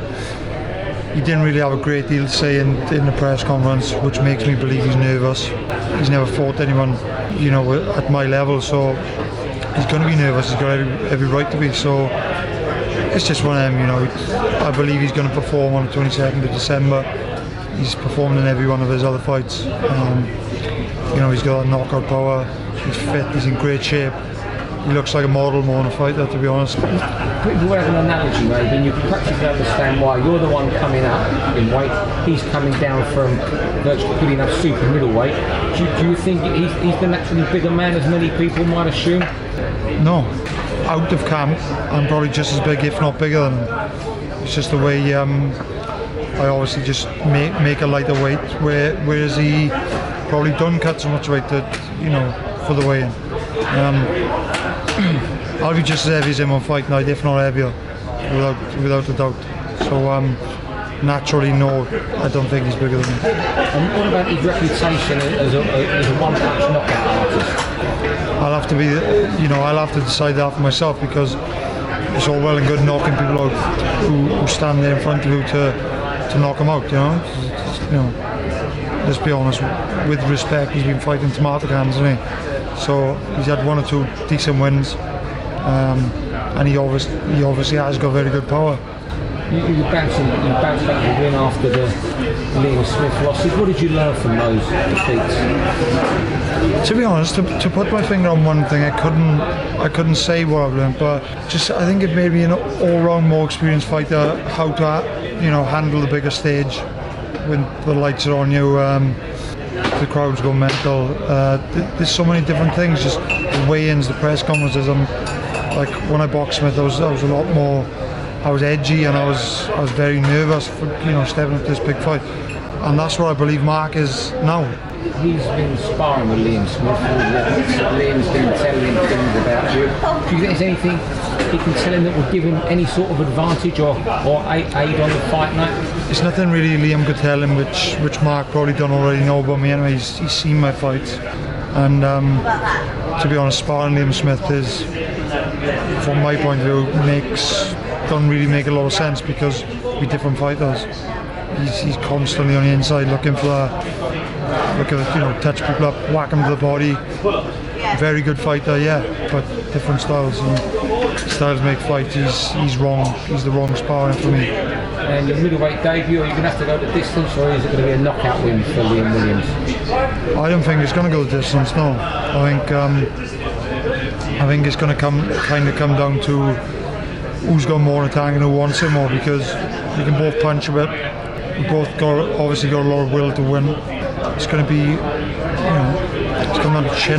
He didn't really have a great deal to say in, in the press conference, which makes me believe he's nervous. He's never fought anyone, you know, at my level, so he's going to be nervous. He's got every, every right to be. So it's just one of them, you know. I believe he's going to perform on the twenty-second of December. He's performed in every one of his other fights. Um, you know, he's got that knockout power. He's fit. He's in great shape. He looks like a model more than a fighter, to be honest. People have an analogy, maybe, and you perhaps you can understand why. You're the one coming up in weight. He's coming down from virtually good enough super middleweight. Do, do you think he's, he's the naturally bigger man, as many people might assume? No. Out of camp, I'm probably just as big, if not bigger than him. It's just the way. Um, I obviously just make make a lighter weight, where, whereas he probably don't cut so much weight that, you know, for the weigh-in. Um, I'll be just as heavy as him on fight night, if not heavier, without without a doubt. So um, naturally, no, I don't think he's bigger than me. And what about his reputation as a, as a one-punch knockout artist? I'll have to be, you know, I'll have to decide that for myself, because it's all well and good knocking people out who, who stand there in front of you to. to knock him out, you know. You know, let's be honest, with respect, he's been fighting tomato cans, hasn't he? So he's had one or two decent wins, um, and he obviously he obviously has got very good power. You, you bouncing, you bounced back the win after the Liam Smith losses. What did you learn from those defeats? To be honest, to, to put my finger on one thing, I couldn't I couldn't say what I've learned, but just I think it made me an all-round more experienced fighter. How to, you know, handle the bigger stage when the lights are on you, um, the crowds go mental. Uh, th- there's so many different things. Just the weigh-ins, the press conferences. I'm like, when I boxed Smith, I was I was a lot more. I was edgy and I was I was very nervous for, you know, stepping into this big fight, and that's what I believe Mark is now. He's been sparring with Liam Smith. Liam's been telling him things about you. Do you think there's anything he can tell him that would give him any sort of advantage or, or aid on the fight night? There's nothing really Liam could tell him which which Mark probably don't already know about me anyway. He's, he's seen my fights, and um, to be honest, sparring Liam Smith is, from my point of view, makes don't really make a lot of sense, because we're different fighters. He's, he's constantly on the inside looking for that, look at, you know, touch people up, whack them to the body. Very good fighter, yeah, but different styles, and styles make fights. He's he's wrong. He's the wrong sparring for me. and your middleweight debut? Are you going to have to go the distance, or is it going to be a knockout win for Liam Williams? I don't think it's going to go the distance. No, I think um, I think it's going to come kind of come down to who's got more attack and who wants it more, because we can both punch a bit. We both got obviously got a lot of will to win. It's going to be, you know, it's going to chin,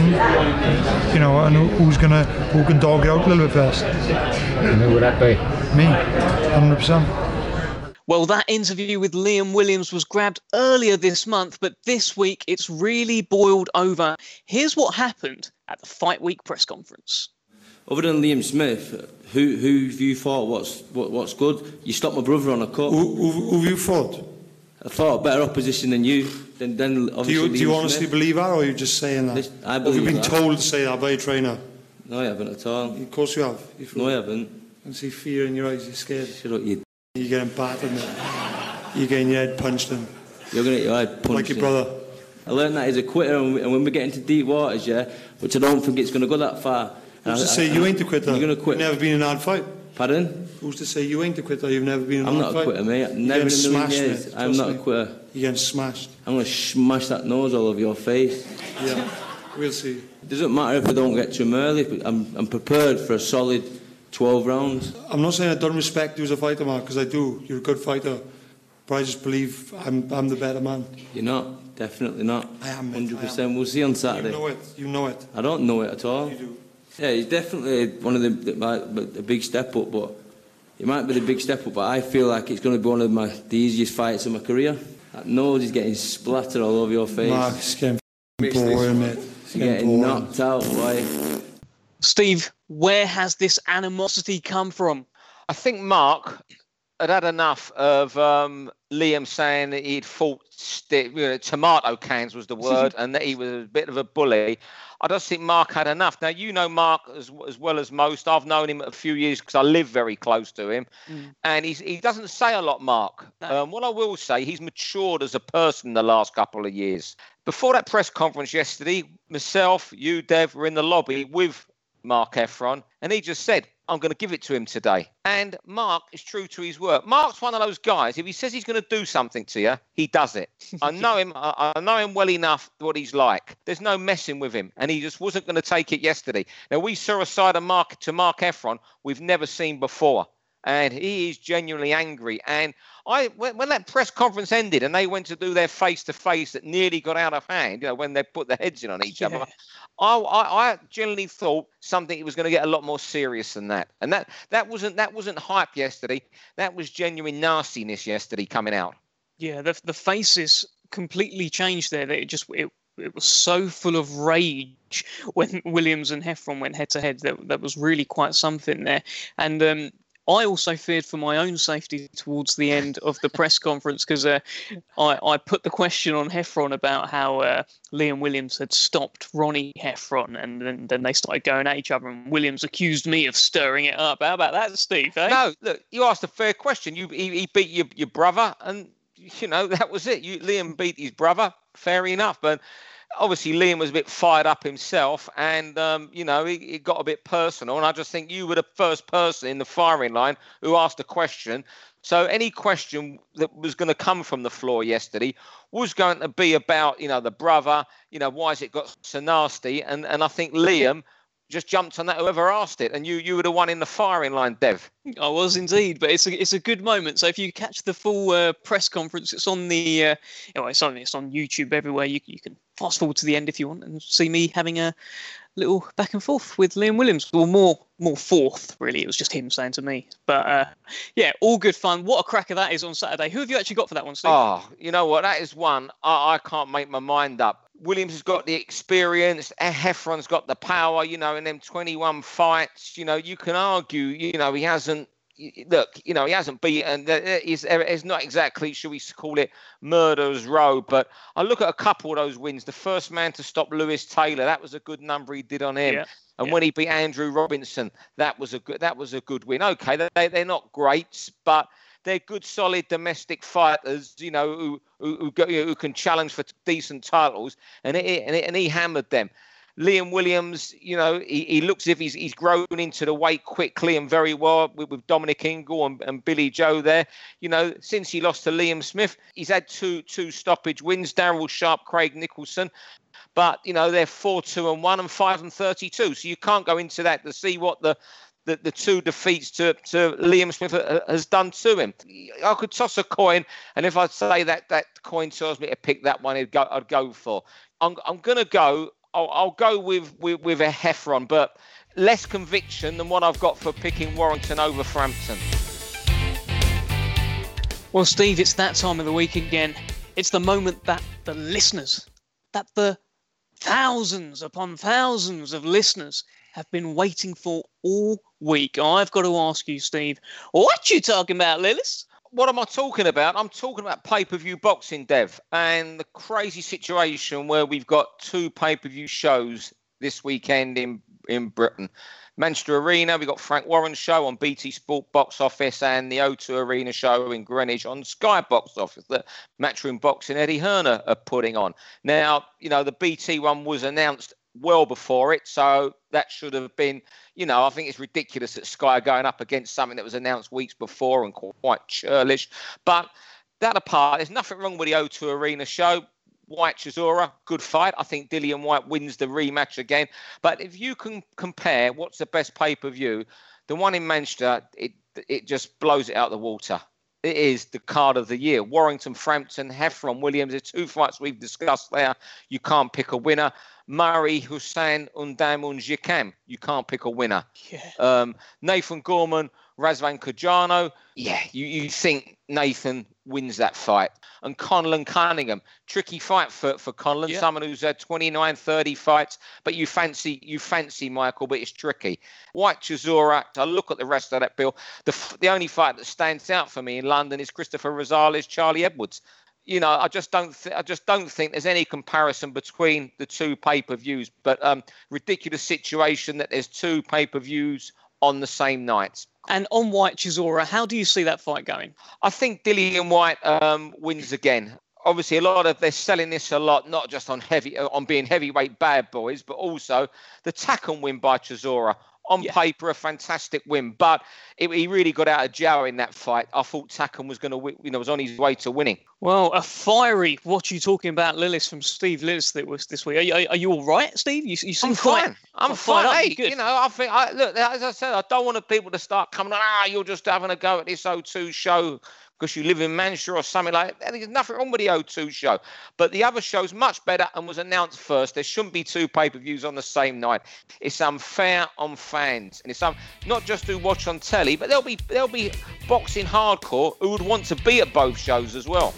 you know, and who's going to who can dog it out a little bit best. And who would that be? Me, one hundred percent. Well, that interview with Liam Williams was grabbed earlier this month, but this week it's really boiled over. Here's what happened at the Fight Week press conference. Other than Liam Smith, who who have you thought what's what, what's good? You stopped my brother on a cut. Who, who, who have you fought? I thought better opposition than you. Than, than obviously do you, do you Liam honestly Smith. believe that, or are you just saying that? This, I or believe have you been that. told to say that by a trainer? No, I haven't at all. Of course you have. You no, I haven't. I see fear in your eyes. You're scared. Shut up, you. You're getting battered. You're getting your head punched in. You're going to get your head punched like your in. brother. I learned that he's a quitter, and when we get into deep waters, yeah, which I don't think it's going to go that far. Who's to say you ain't a quitter? You're going to quit. You've never been in a hard fight. Pardon? Who's to say you ain't a quitter? You've never been in a I'm hard fight. not a quitter, mate. You're Never in a million smashed, years. mate. I'm Trust not me. a quitter. You're getting smashed. I'm going to smash that nose all over your face. Yeah, we'll see. It doesn't matter if I don't get to him early. But I'm, I'm prepared for a solid twelve rounds. I'm not saying I don't respect you as a fighter, Mark, because I do. You're a good fighter. But I just believe I'm, I'm the better man. You're not. Definitely not. I am, mate. one hundred percent. We'll see on Saturday. You know it. You know it. I don't know it at all. You do. Yeah, he's definitely one of the, the, my, the big step up, but it might be the big step up, but I feel like it's going to be one of my the easiest fights of my career. That nose is getting splattered all over your face. Mark, it's getting boring, mate. It's You're getting boring. knocked out, boy. Steve, where has this animosity come from? I think Mark had had enough of um, Liam saying that he'd fought st- you know, tomato cans was the word, and that he was a bit of a bully. I just think Mark had enough. Now, you know Mark as, as well as most. I've known him a few years because I live very close to him. Mm. And he's, he doesn't say a lot, Mark. No. Um, what I will say, he's matured as a person the last couple of years. Before that press conference yesterday, myself, you, Dev, were in the lobby with Mark Heffron, and he just said, I'm going to give it to him today. And Mark is true to his word. Mark's one of those guys, if he says he's going to do something to you, he does it. I know him. I, I know him well enough what he's like. There's no messing with him. And he just wasn't going to take it yesterday. Now, we saw a side of Mark to Mark Heffron we've never seen before. And he is genuinely angry. And I, when, when that press conference ended and they went to do their face-to-face that nearly got out of hand, you know, when they put their heads in on each yeah. other, I, I, I genuinely thought something was going to get a lot more serious than that. And that, that wasn't that wasn't hype yesterday. That was genuine nastiness yesterday coming out. Yeah, the the faces completely changed there. It just it it was so full of rage when Williams and Heffron went head to head. That that was really quite something there. And um, I also feared for my own safety towards the end of the press conference because uh, I, I put the question on Heffron about how uh, Liam Williams had stopped Ronnie Heffron, and then, then they started going at each other, and Williams accused me of stirring it up. How about that, Steve? Eh? No, look, you asked a fair question. You He, he beat your, your brother, and, you know, that was it. You, Liam beat his brother, fair enough, but obviously Liam was a bit fired up himself, and um, you know, it, it got a bit personal, and I just think you were the first person in the firing line who asked a question. So any question that was going to come from the floor yesterday was going to be about, you know, the brother, you know, why has it got so nasty? And and I think Liam just jumped on that, whoever asked it, and you you were the one in the firing line, Dev. I was indeed, but it's a it's a good moment. So if you catch the full uh, press conference, it's on the uh, you know, it's on it's on YouTube everywhere. You you can fast forward to the end if you want and see me having a little back and forth with Liam Williams, or more more forth really. It was just him saying to me, but uh, yeah, all good fun. What a cracker that is on Saturday. Who have you actually got for that one, Steve? Oh, you know what? That is one I, I can't make my mind up. Williams has got the experience. Heffron's got the power. You know, in them twenty-one fights, you know, you can argue, you know, he hasn't. Look, you know, he hasn't beaten. He's, he's not exactly, should we call it, murderer's row. But I look at a couple of those wins. The first man to stop Lewis Taylor, that was a good number he did on him. Yeah. And yeah. when he beat Andrew Robinson, that was a good. That was a good win. Okay, they they're not greats, but they're good, solid domestic fighters. You know, who who who, go, you know, who can challenge for decent titles, and it, and, it, and he hammered them. Liam Williams, you know, he, he looks as if he's he's grown into the weight quickly and very well with, with Dominic Ingle and, and Billy Joe there. You know, since he lost to Liam Smith, he's had two two stoppage wins. Darryl Sharp, Craig Nicholson. But, you know, they're four two and one and five and thirty-two. So you can't go into that to see what the The, the two defeats to, to Liam Smith has done to him. I could toss a coin, and if I say that that coin tells me to pick that one, I'd go, I'd go for. I'm, I'm going to go, I'll, I'll go with, with, with a Heffron, but less conviction than what I've got for picking Warrington over Frampton. Well, Steve, it's that time of the week again. It's the moment that the listeners, that the thousands upon thousands of listeners have been waiting for all week. I've got to ask you, Steve, what you talking about, Lillis? What am I talking about? I'm talking about pay-per-view boxing, Dev, and the crazy situation where we've got two pay-per-view shows this weekend in, in Britain. Manchester Arena, we've got Frank Warren's show on B T Sport Box Office and the O two Arena show in Greenwich on Sky Box Office that Matchroom Boxing Eddie Hearn are putting on. Now, you know, the B T one was announced well before it, so that should have been, you know, I think it's ridiculous that Sky are going up against something that was announced weeks before and quite churlish. But that apart, there's nothing wrong with the O two Arena show. White Chisora, good fight. I think Dillian White wins the rematch again. But if you can compare what's the best pay-per-view, the one in Manchester, it it just blows it out of the water. It is the card of the year. Warrington, Frampton, Heffron, Williams. The two fights we've discussed there. You can't pick a winner. Murray, Hussein, Undamun, Jikam. You can't pick a winner. Yeah. Um, Nathan Gorman, Razvan Cojano. Yeah, you, you think Nathan wins that fight. And Conlan Cunningham. Tricky fight for, for Conlan. Yeah. Someone who's had twenty-nine, thirty fights. But you fancy, you fancy Michael, but it's tricky. White Chisora. I look at the rest of that bill. The, the only fight that stands out for me in London is Christopher Rosales, Charlie Edwards. You know, I just don't. Th- I just don't think there's any comparison between the two pay-per-views. But um, ridiculous situation that there's two pay-per-views on the same night. And on White Chisora, how do you see that fight going? I think Dillian White um, wins again. Obviously, a lot of they're selling this a lot, not just on heavy on being heavyweight bad boys, but also the tack and win by Chisora. On yeah. paper, a fantastic win, but it, he really got out of jail in that fight. I thought Takam was going to, you know, was on his way to winning. Well, a fiery. What are you talking about, Lillis, from Steve Lillis that was this week? Are you, are you all right, Steve? You, you seem I'm quite, fine. I'm quite fine. Up. Hey, Good. you know, I think I look. As I said, I don't want people to start coming. Ah, you're just having a go at this O two show because you live in Manchester or something like that. There's nothing wrong with the O two show. But the other show's much better and was announced first. There shouldn't be two pay-per-views on the same night. It's unfair on fans. And it's um, not just who watch on telly, but there'll be there'll be boxing hardcore who would want to be at both shows as well.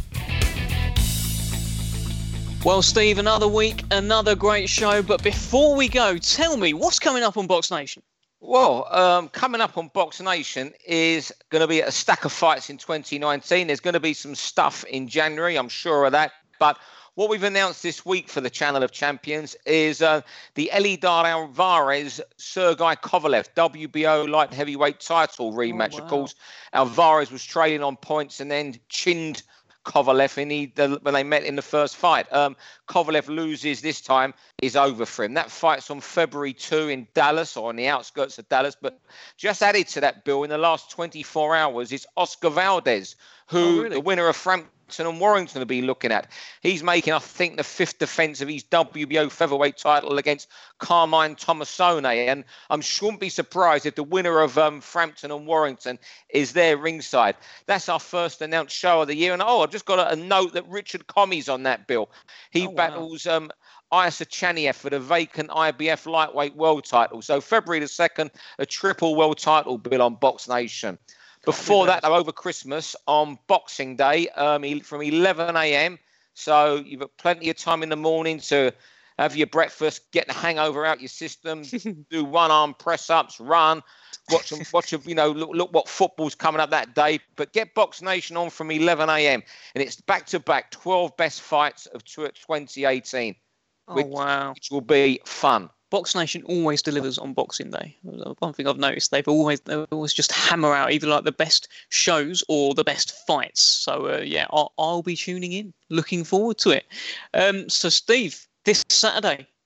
Well, Steve, another week, another great show. But before we go, tell me, what's coming up on Box Nation? Well, um, coming up on Box Nation is going to be a stack of fights in twenty nineteen. There's going to be some stuff in January, I'm sure of that. But what we've announced this week for the Channel of Champions is uh, the Elidar Alvarez Sergei Kovalev W B O light heavyweight title rematch. Oh, wow. Of course, Alvarez was trailing on points and then chinned Kovalev in he, the, when they met in the first fight. Um, Kovalev loses this time, is over for him. That fight's on February second in Dallas, or on the outskirts of Dallas. But just added to that, Bill, in the last twenty-four hours is Oscar Valdez, who oh, really? the winner of Frampton and Warrington will be looking at. He's making, I think, the fifth defence of his W B O featherweight title against Carmine Tomasone. And I shouldn't be surprised if the winner of um, Frampton and Warrington is there ringside. That's our first announced show of the year. And, oh, I've just got a, a note that Richard Commey's on that, Bill. He oh, battles wow. um, Isa Chaniev for the vacant I B F lightweight world title. So February the second, a triple world title, Bill, on Box Nation. Before that, though, over Christmas, on Boxing Day, um, from eleven a.m. So you've got plenty of time in the morning to have your breakfast, get the hangover out your system, do one-arm press-ups, run, watch, watch you know, look, look what football's coming up that day. But get Box Nation on from eleven a.m. And it's back-to-back twelve best fights of twenty eighteen, oh, which, wow. which will be fun. Box Nation always delivers on Boxing Day. One thing I've noticed, they've always they always just hammer out either like the best shows or the best fights. So uh, yeah, I'll, I'll be tuning in, looking forward to it. Um, so Steve, this Saturday,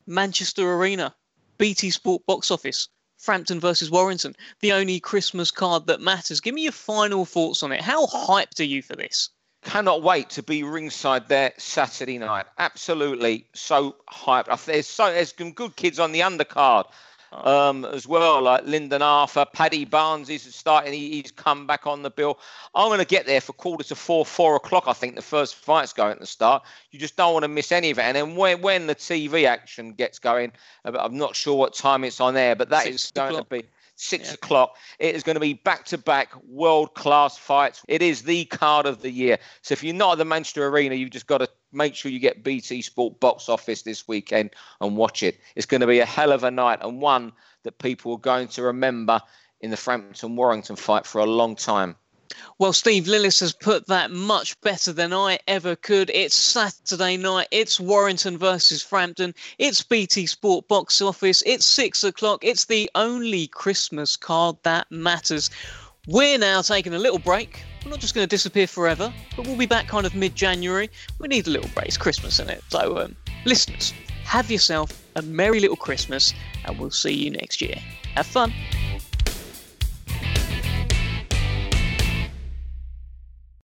Manchester Arena, B T Sport box office, Frampton versus Warrington, the only Christmas card that matters. Give me your final thoughts on it. How hyped are you for this? Cannot wait to be ringside there Saturday night. Absolutely so hyped. There's so there's some good kids on the undercard um, as well, like Lyndon Arthur, Paddy Barnes is starting. He, he's come back on the bill. I'm going to get there for quarter to four, four o'clock. I think the first fight's going to start. You just don't want to miss any of it. And then when when the T V action gets going, I'm not sure what time it's on there, but that Six is going o'clock. to be. Six yeah. o'clock. It is going to be back-to-back world-class fights. It is the card of the year. So if you're not at the Manchester Arena, you've just got to make sure you get B T Sport box office this weekend and watch it. It's going to be a hell of a night, and one that people are going to remember in the Frampton-Warrington fight for a long time. Well, Steve Lillis has put that much better than I ever could. It's Saturday night. It's Warrington versus Frampton. It's B T Sport box office. It's six o'clock. It's the only Christmas card that matters. We're now taking a little break. We're not just going to disappear forever, but we'll be back kind of mid-January. We need a little break. It's Christmas, isn't it? So, um, listeners, have yourself a merry little Christmas, and we'll see you next year. Have fun.